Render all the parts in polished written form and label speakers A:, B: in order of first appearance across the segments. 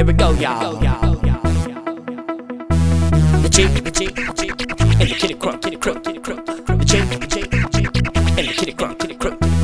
A: Here we go, y'all. The G, and the kitty crook, the G, and the kitty crook, the G,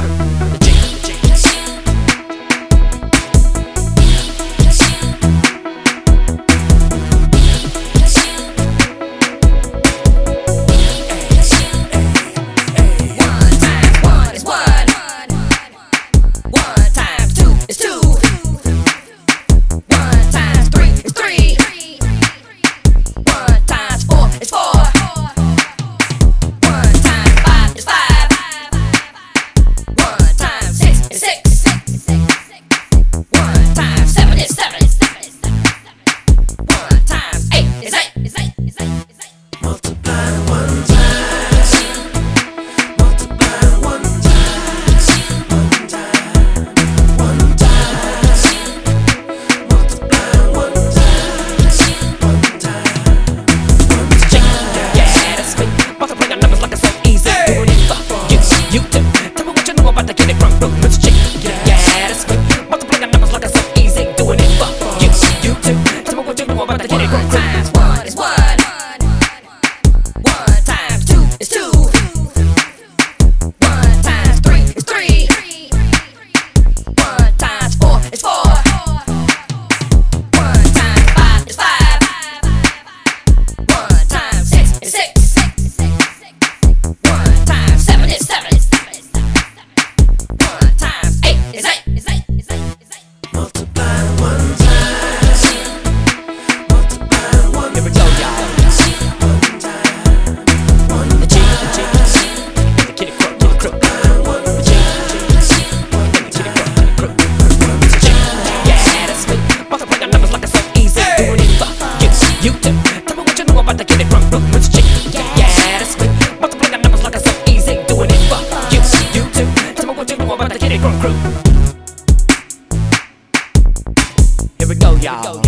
A: Here we go, y'all.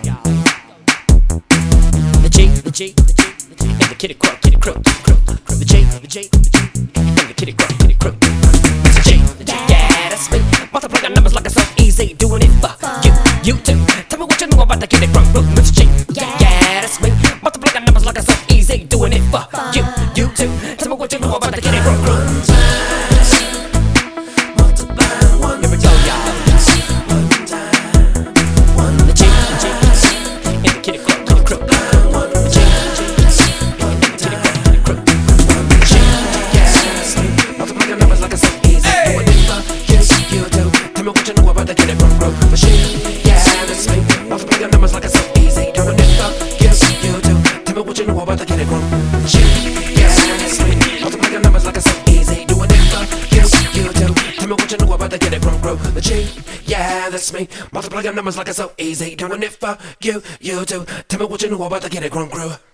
A: The G, and the kitty crook, the G, and the kitty crook, the G, yeah, that's me. Multiplying numbers like it's so easy, doing it for you too. Tell me what you know about the kitty crook, Mr. G, yeah, that's me. Multiplying numbers like it's so easy, doing it for you too. Tell me what you know about the kitty crook. Here we go, y'all. The G, yeah, that's me. Multiply your numbers like it's so easy. Doing it for you too. Tell me what you know about the Get It Grown Crew.